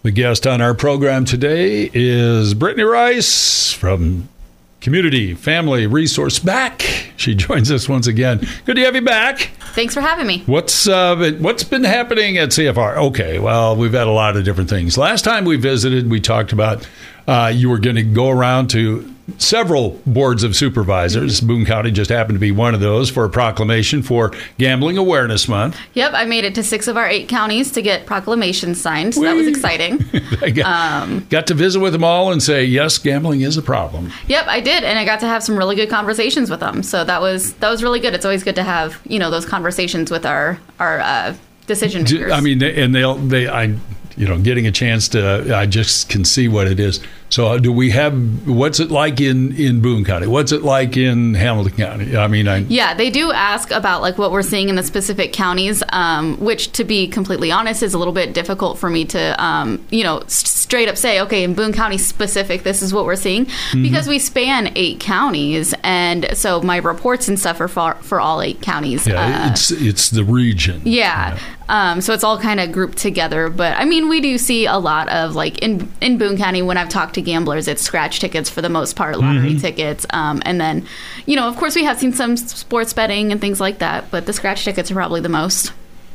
The guest on our program today is Brittany Rice from Community Family Resource Back. She joins us once again. Good to have you back. Thanks for having me. What's been happening at CFR? Okay, well, we've had a lot of different things. Last time we visited, we talked about you were going to go around to several boards of supervisors. Boone County just happened to be one of those for a proclamation for Gambling Awareness Month. Yep, I made it to 6 of our 8 counties to get proclamations signed, so that was exciting. I got to visit with them all and say, yes, gambling is a problem. Yep, I did, and I got to have some really good conversations with them. So that was really good. It's always good to have, those conversations with our decision makers. I mean, and getting a chance to, I just can see what it is. So what's it like in Boone County? What's it like in Hamilton County? Yeah, they do ask about like what we're seeing in the specific counties, which to be completely honest is a little bit difficult for me to, straight up say, okay, in Boone County specific, this is what we're seeing, because we span 8 counties. And so my reports and stuff are for all 8 counties. Yeah, it's the region. Yeah. So it's all kind of grouped together. But I mean, we do see a lot of like in Boone County, when I've talked to gamblers, it's scratch tickets for the most part, lottery tickets. And then, of course, we have seen some sports betting and things like that, but the scratch tickets are probably the most.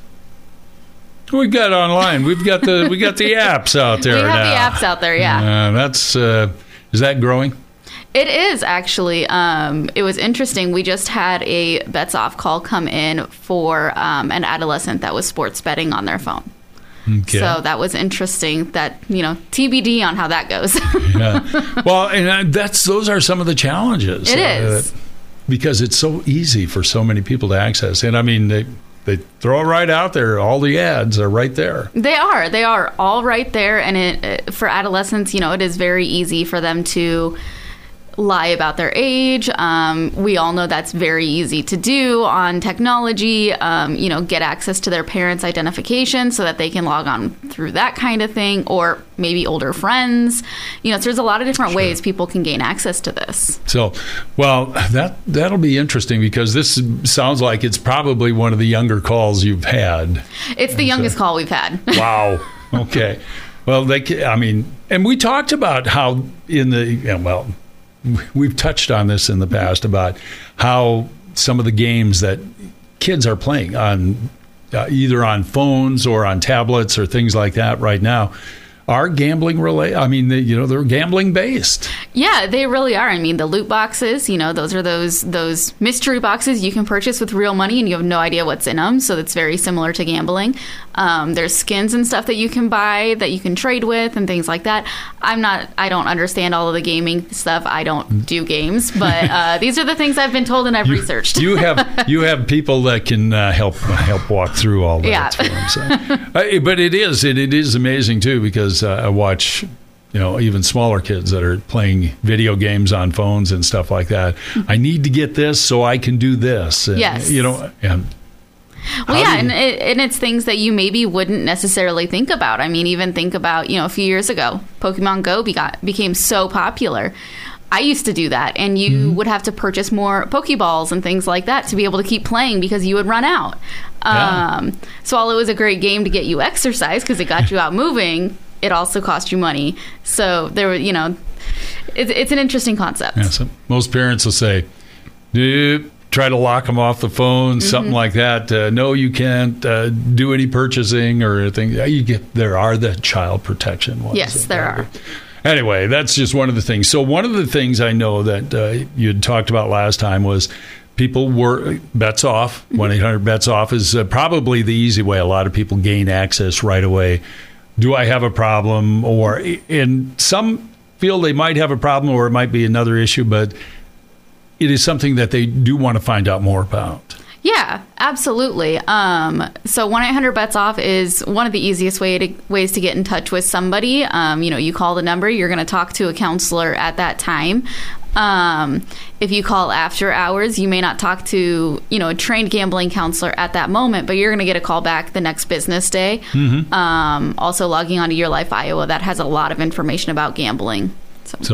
We've got online. We got the apps out there. We have the apps out there, yeah. Is that growing? It is, actually. It was interesting. We just had a Bets Off call come in for an adolescent that was sports betting on their phone. Okay. So that was interesting. That TBD on how that goes. Yeah. Well, and those are some of the challenges. It is because it's so easy for so many people to access. And I mean, they throw it right out there. All the ads are right there. They are all right there. And for adolescents, it is very easy for them to lie about their age. We all know that's very easy to do on technology, get access to their parents' identification so that they can log on through that kind of thing, or maybe older friends. So there's a lot of different ways people can gain access to this. So, well, that'll be interesting because this sounds like it's probably one of the younger calls you've had. It's the youngest call we've had. Wow. Okay. Well, and we talked about how we've touched on this in the past about how some of the games that kids are playing on either on phones or on tablets or things like that right now are gambling related. They're gambling based. Yeah, they really are. I mean, the loot boxes, those are those mystery boxes you can purchase with real money and you have no idea what's in them. So that's very similar to gambling. There's skins and stuff that you can buy that you can trade with and things like that. I don't understand all of the gaming stuff. I don't do games, but these are the things I've been told and I've researched. You have people that can help walk through all that. Yeah. For them, so. But it is amazing too, because I watch even smaller kids that are playing video games on phones and stuff like that. I need to get this so I can do this. And, yes. And and it's things that you maybe wouldn't necessarily think about. I mean, even think about, a few years ago, Pokemon Go became so popular. I used to do that, and you would have to purchase more Pokeballs and things like that to be able to keep playing because you would run out. So while it was a great game to get you exercise because it got you out moving, it also cost you money. So there were, it's an interesting concept. Yeah, so most parents will say, try to lock them off the phone, something like that. No, you can't do any purchasing or anything. There are the child protection ones. Yes, there are. Anyway, that's just one of the things. So one of the things I know that you had talked about last time was people were Bets Off. 1-800-BETS-OFF is probably the easy way. A lot of people gain access right away. Do I have a problem? And some feel they might have a problem, or it might be another issue, but it is something that they do want to find out more about. Yeah, absolutely. So 1-800-BETS-OFF is one of the easiest ways to get in touch with somebody. You call the number, you're going to talk to a counselor at that time. If you call after hours, you may not talk to, a trained gambling counselor at that moment, but you're going to get a call back the next business day. Also logging onto Your Life Iowa, that has a lot of information about gambling. So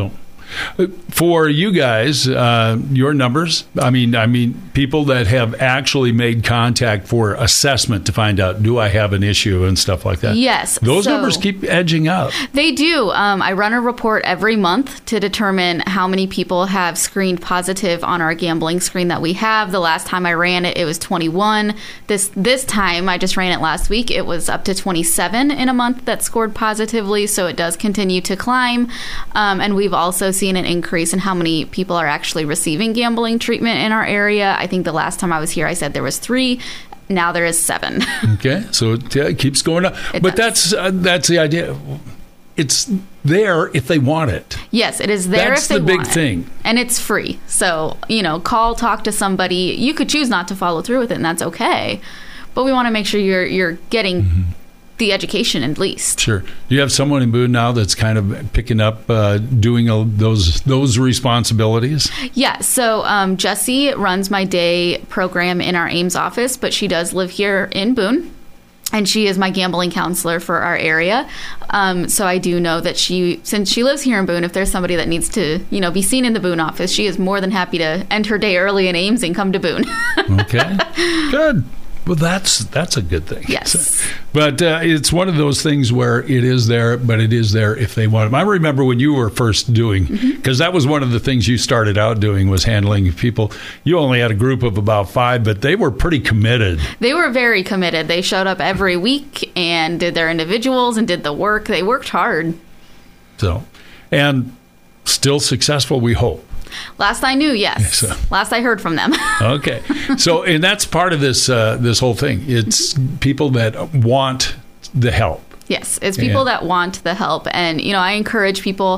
For you guys, your numbers, I mean, people that have actually made contact for assessment to find out, do I have an issue and stuff like that? Yes. Those numbers keep edging up. They do. I run a report every month to determine how many people have screened positive on our gambling screen that we have. The last time I ran it, it was 21. This time, I just ran it last week, it was up to 27 in a month that scored positively, so it does continue to climb. And we've also seen an increase in how many people are actually receiving gambling treatment in our area. I think the last time I was here, I said there was 3. Now there is 7. Okay, so it keeps going up. But that's the idea. It's there if they want it. Yes, it is there if they want it. That's the big thing. And it's free. So, call, talk to somebody. You could choose not to follow through with it, and that's okay. But we want to make sure you're getting the education at least. Sure. Do you have someone in Boone now that's kind of picking up doing those responsibilities? Yeah. So Jessie runs my day program in our Ames office, but she does live here in Boone. And she is my gambling counselor for our area. So I do know that since she lives here in Boone, if there's somebody that needs to, be seen in the Boone office, she is more than happy to end her day early in Ames and come to Boone. Okay. Good. Well, that's a good thing. Yes. But it's one of those things where it is there, but it is there if they want it. I remember when you were first doing, because that was one of the things you started out doing was handling people. You only had a group of about 5, but they were pretty committed. They were very committed. They showed up every week and did their individuals and did the work. They worked hard. So, and still successful, we hope. Last I knew, yes. Last I heard from them. Okay. So, and that's part of this whole thing. It's people that want the help. Yes, it's people that want the help. And, I encourage people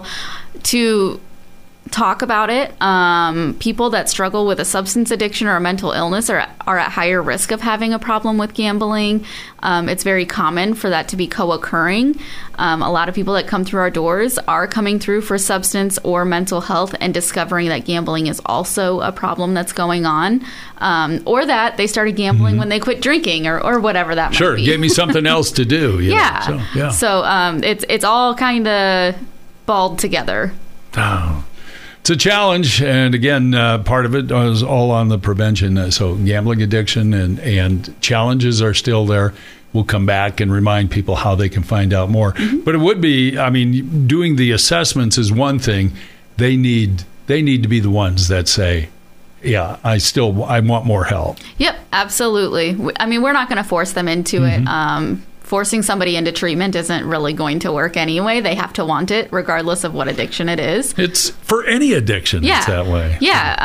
to talk about it. People that struggle with a substance addiction or a mental illness are at higher risk of having a problem with gambling. It's very common for that to be co-occurring. A lot of people that come through our doors are coming through for substance or mental health and discovering that gambling is also a problem that's going on, or that they started gambling when they quit drinking or whatever that might be. Sure, gave me something else to do. Yeah. So it's all kind of balled together. Oh. It's a challenge, and again, part of it is all on the prevention. So gambling addiction and challenges are still there. We'll come back and remind people how they can find out more. But it would be, doing the assessments is one thing. They need to be the ones that say, yeah, I want more help. Yep, absolutely. We're not going to force them into it. Forcing somebody into treatment isn't really going to work anyway. They have to want it, regardless of what addiction it is. It's for any addiction. Yeah. It's that way.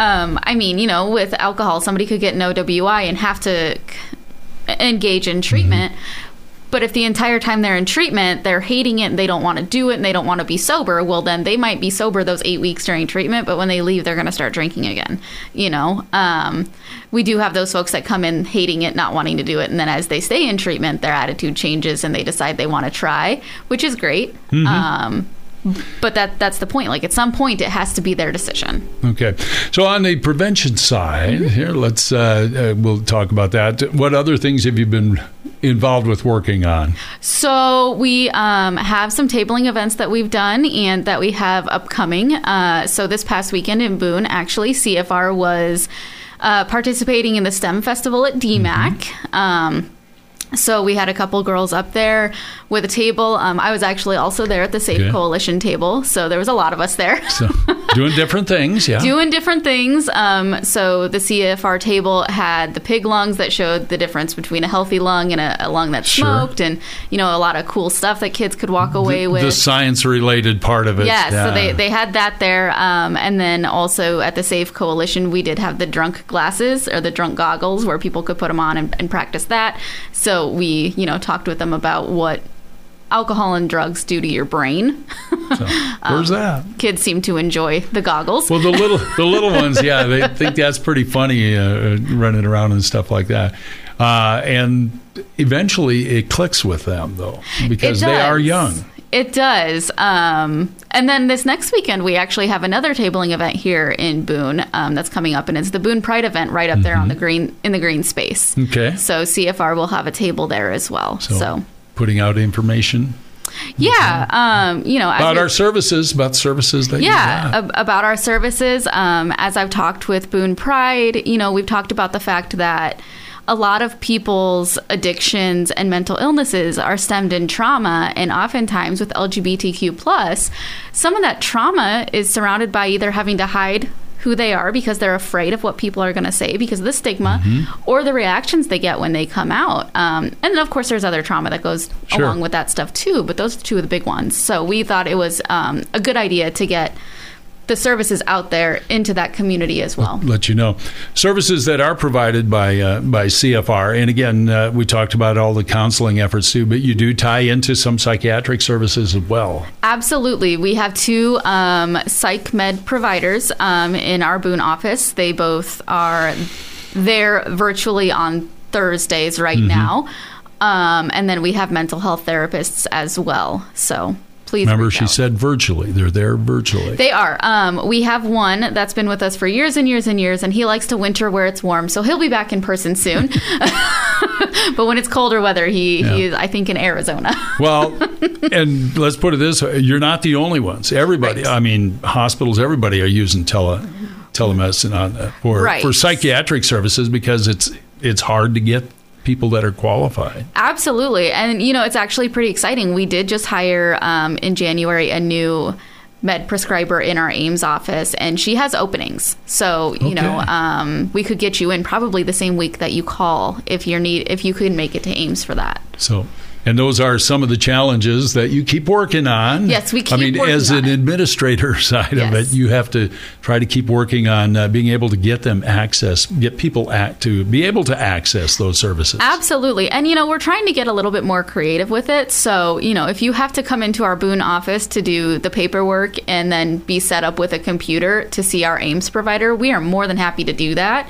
Yeah. With alcohol, somebody could get an OWI and have to engage in treatment. But if the entire time they're in treatment, they're hating it and they don't want to do it and they don't want to be sober, well, then they might be sober those 8 weeks during treatment, but when they leave, they're going to start drinking again. We do have those folks that come in hating it, not wanting to do it, and then as they stay in treatment, their attitude changes and they decide they want to try, which is great. But that's the point. Like, at some point, it has to be their decision. Okay. So on the prevention side, here, let's we'll talk about that. What other things have you been involved with working on? So we have some tabling events that we've done and that we have upcoming. So this past weekend in Boone, actually, CFR was participating in the STEM Festival at DMAC. So we had a couple girls up there with a table. I was actually also there at the Safe Coalition table. So there was a lot of us there. So doing different things, yeah. Doing different things. So the CFR table had the pig lungs that showed the difference between a healthy lung and a lung that's smoked. And, a lot of cool stuff that kids could walk away with. The science-related part of it. Yeah, so they had that there. And then also at the Safe Coalition, we did have the drunk glasses or the drunk goggles where people could put them on and practice that. So we, talked with them about what alcohol and drugs do to your brain. So, where's that? Kids seem to enjoy the goggles. Well, the little ones, yeah, they think that's pretty funny, running around and stuff like that. And eventually it clicks with them, though, because they are young. It does. And then this next weekend, we actually have another tabling event here in Boone that's coming up, and it's the Boone Pride event right up there on the green space. Okay. So CFR will have a table there as well. So putting out information. Yeah. About our services, about services that about our services. As I've talked with Boone Pride, we've talked about the fact that a lot of people's addictions and mental illnesses are stemmed in trauma, and oftentimes with LGBTQ+, some of that trauma is surrounded by either having to hide who they are because they're afraid of what people are going to say because of the stigma, or the reactions they get when they come out. And then, of course, there's other trauma that goes along with that stuff, too, but those are two of the big ones. So we thought it was a good idea to get the services out there into that community as well. Let you know. Services that are provided by CFR. And again, we talked about all the counseling efforts too, but you do tie into some psychiatric services as well. Absolutely. We have 2 psych med providers in our Boone office. They both are there virtually on Thursdays right now. And then we have mental health therapists as well. So remember, she said virtually. They're there virtually. They are. We have one that's been with us for years and years and years, and he likes to winter where it's warm, so he'll be back in person soon. But when it's colder weather, he is, I think, in Arizona. Well, and let's put it this way. You're not the only ones. Everybody, I mean, hospitals, everybody are using telemedicine on that for psychiatric services because it's hard to get people that are qualified. Absolutely. And, it's actually pretty exciting. We did just hire in January a new med prescriber in our Ames office, and she has openings. So, we could get you in probably the same week that you call if you could make it to Ames for that. So, and those are some of the challenges that you keep working on. Yes, we keep working on it. As an administrator side of it, you have to try to keep working on being able to get people to be able to access those services. Absolutely. And, we're trying to get a little bit more creative with it. So, if you have to come into our Boone office to do the paperwork and then be set up with a computer to see our Ames provider, we are more than happy to do that.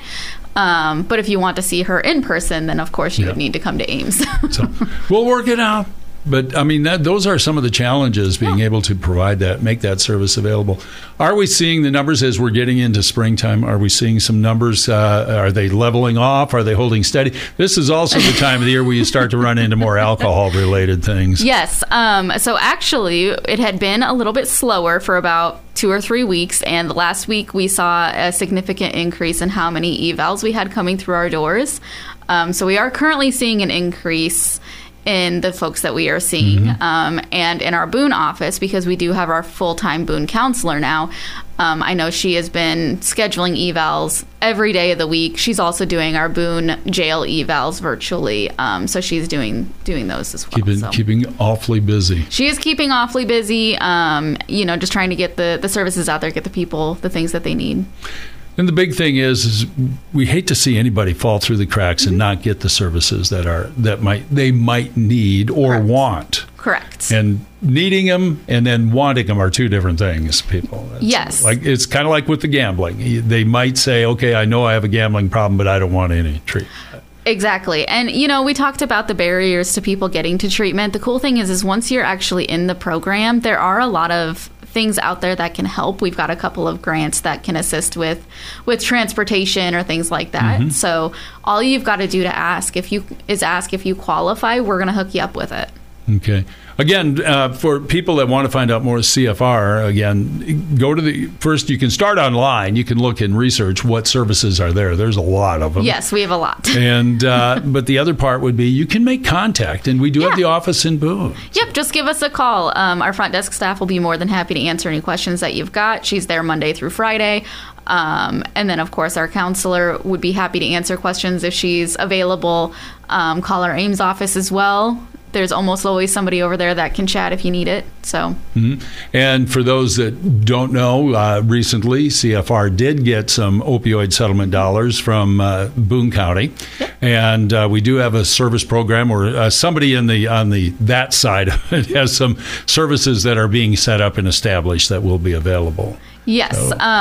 But if you want to see her in person, then of course you would need to come to Ames. So we'll work it out. But I mean, those are some of the challenges, being able to provide that, make that service available. Are we seeing the numbers as we're getting into springtime? Are we seeing some numbers? Are they leveling off? Are they holding steady? This is also the time of the year where you start to run into more alcohol-related things. Yes. So actually, it had been a little bit slower for about 2 or 3 weeks, and last week we saw a significant increase in how many evals we had coming through our doors. So we are currently seeing an increase in the folks that we are seeing, and in our Boone office, because we do have our full-time Boone counselor now. I know she has been scheduling evals every day of the week. She's also doing our Boone jail evals virtually, so she's doing those as well. Keeping awfully busy. She is keeping awfully busy, just trying to get the services out there, get the people the things that they need. And the big thing is we hate to see anybody fall through the cracks and not get the services they might need or want. Correct. And needing them and then wanting them are two different things, people. It's kind of like with the gambling. They might say, okay, I know I have a gambling problem, but I don't want any treatment. Exactly. And, we talked about the barriers to people getting to treatment. The cool thing is once you're actually in the program, there are a lot of things out there that can help. We've got a couple of grants that can assist with transportation or things like that. So all you've got to do to ask if you qualify. We're going to hook you up with it. Okay. Again, for people that want to find out more CFR, again, first you can start online. You can look and research what services are there. There's a lot of them. Yes, we have a lot. And but the other part would be you can make contact, and we do have the office in Boone. Yep, just give us a call. Our front desk staff will be more than happy to answer any questions that you've got. She's there Monday through Friday. And then, of course, our counselor would be happy to answer questions if she's available. Call our Ames office as well. There's almost always somebody over there that can chat if you need it. So, And for those that don't know, recently CFR did get some opioid settlement dollars from Boone County, and we do have a service program where somebody on that side of it has some services that are being set up and established that will be available. Yes.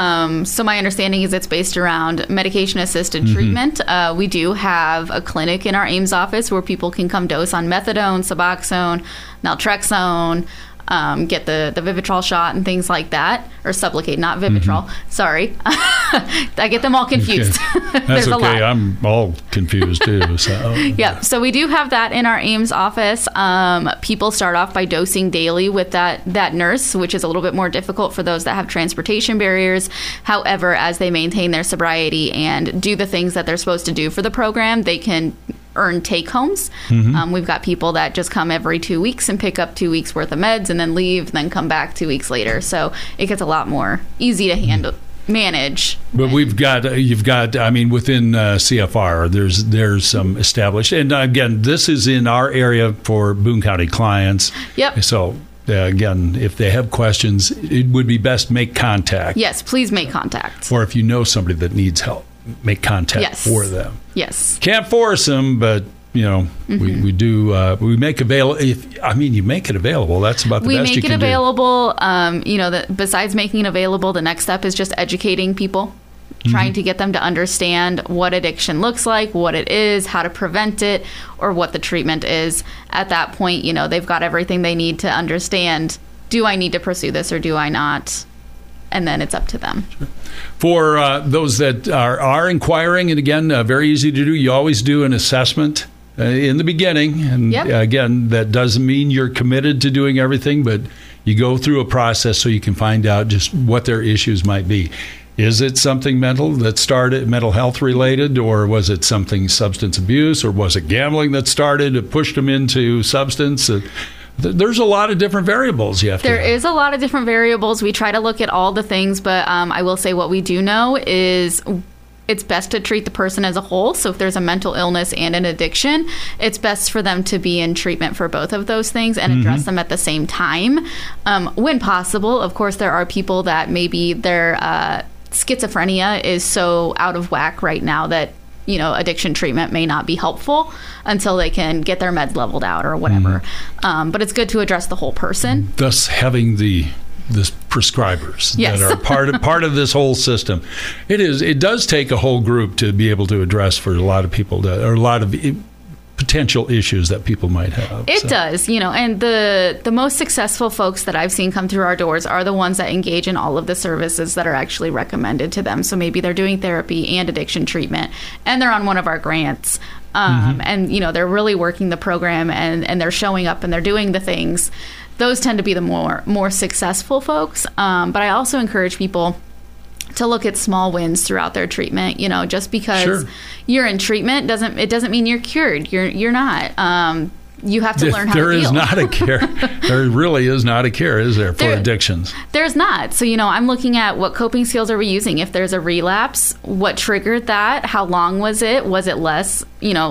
So my understanding is it's based around medication-assisted treatment. We do have a clinic in our Ames office where people can come dose on methadone, Suboxone, naltrexone, get the Vivitrol shot and things like that. Or Sublocade, not Vivitrol. Sorry. I get them all confused. Okay. That's okay. I'm all confused too. So. Yeah. So we do have that in our Ames office. People start off by dosing daily with that nurse, which is a little bit more difficult for those that have transportation barriers. However, as they maintain their sobriety and do the things that they're supposed to do for the program, they can earn take homes. We've got people that just come every 2 weeks and pick up 2 weeks worth of meds and then leave and then come back 2 weeks later. So it gets a lot more easy to manage. But you've got I mean, within CFR there's some established, and again, this is in our area for Boone County clients. Yep. So again, if they have questions, it would be best make contact. Yes, please make contact. Or if you know somebody that needs help, make contact for them. Yes. Can't force them, but we do. We make available. You make it available. That's about the best you can do. We make it available. Besides making it available, the next step is just educating people, trying to get them to understand what addiction looks like, what it is, how to prevent it, or what the treatment is. At that point, they've got everything they need to understand. Do I need to pursue this or do I not? And then it's up to them. Sure. For those that are inquiring, and again, very easy to do, you always do an assessment in the beginning. And again, that doesn't mean you're committed to doing everything, but you go through a process so you can find out just what their issues might be. Is it something mental health related, or was it something substance abuse, or was it gambling that pushed them into substance? There's a lot of different variables you have to There is a lot of different variables. We try to look at all the things, but I will say what we do know is it's best to treat the person as a whole. So if there's a mental illness and an addiction, it's best for them to be in treatment for both of those things and address them at the same time. When possible, of course, there are people that maybe their schizophrenia is so out of whack right now that addiction treatment may not be helpful until they can get their meds leveled out or whatever. But it's good to address the whole person. Thus, having the prescribers that are part of this whole system. It does take a whole group to be able to address for a lot of people or a lot of potential issues that people might have. It does, and the most successful folks that I've seen come through our doors are the ones that engage in all of the services that are actually recommended to them. So maybe they're doing therapy and addiction treatment, and they're on one of our grants. And, they're really working the program and they're showing up and they're doing the things. Those tend to be the more successful folks. But I also encourage people to look at small wins throughout their treatment. Just because you're in treatment doesn't mean you're cured. You're not. You have to learn how to deal. There is not a cure. There really is not a cure, is there, for addictions? There's not. So, I'm looking at what coping skills are we using. If there's a relapse, what triggered that? How long was it? Was it less,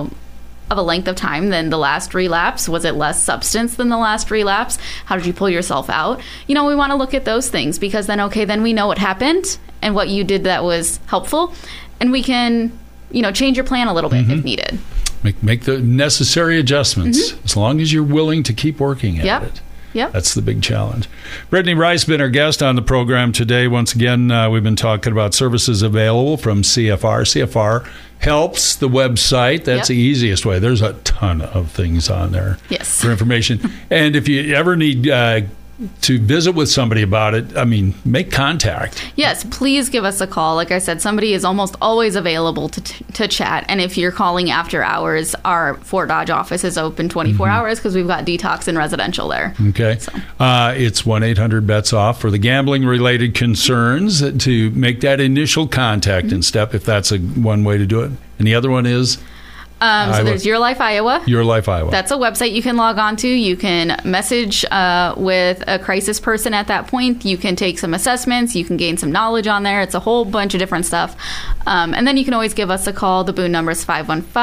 of a length of time than the last relapse? Was it less substance than the last relapse? How did you pull yourself out? We want to look at those things because then we know what happened and what you did that was helpful. And we can, change your plan a little bit if needed. Make the necessary adjustments as long as you're willing to keep working at it. Yep. That's the big challenge. Brittany Rice been our guest on the program today. Once again, we've been talking about services available from CFR. CFR helps, the website. That's the easiest way. There's a ton of things on there for information. And if you ever need to visit with somebody about it, make contact. Yes, please give us a call. Like I said, somebody is almost always available to chat. And if you're calling after hours, our Fort Dodge office is open 24 hours because we've got detox and residential there. Okay. So. It's 1-800-BETS-OFF for the gambling-related concerns to make that initial contact and step, if that's one way to do it. And the other one is? So there's Your Life Iowa. Your Life Iowa. That's a website you can log on to. You can message with a crisis person at that point. You can take some assessments. You can gain some knowledge on there. It's a whole bunch of different stuff. And then you can always give us a call. The Boone number is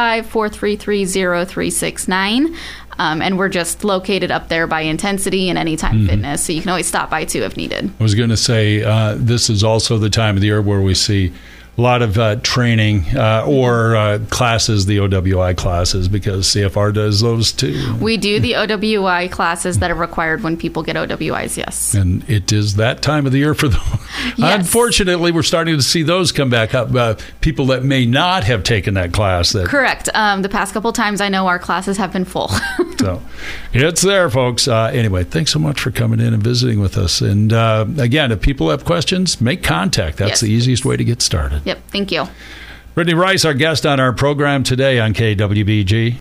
515-433-0369. And we're just located up there by Intensity and Anytime Fitness. So you can always stop by too if needed. I was going to say, this is also the time of the year where we see a lot of training or classes, the OWI classes, because CFR does those too. We do the OWI classes that are required when people get OWIs, yes. And it is that time of the year for them. Yes. Unfortunately, we're starting to see those come back up. People that may not have taken that class. Correct. The past couple times, I know our classes have been full. So it's there, folks. Anyway, thanks so much for coming in and visiting with us. And again, if people have questions, make contact. That's the easiest way to get started. Yep. Thank you. Brittany Rice, our guest on our program today on KWBG.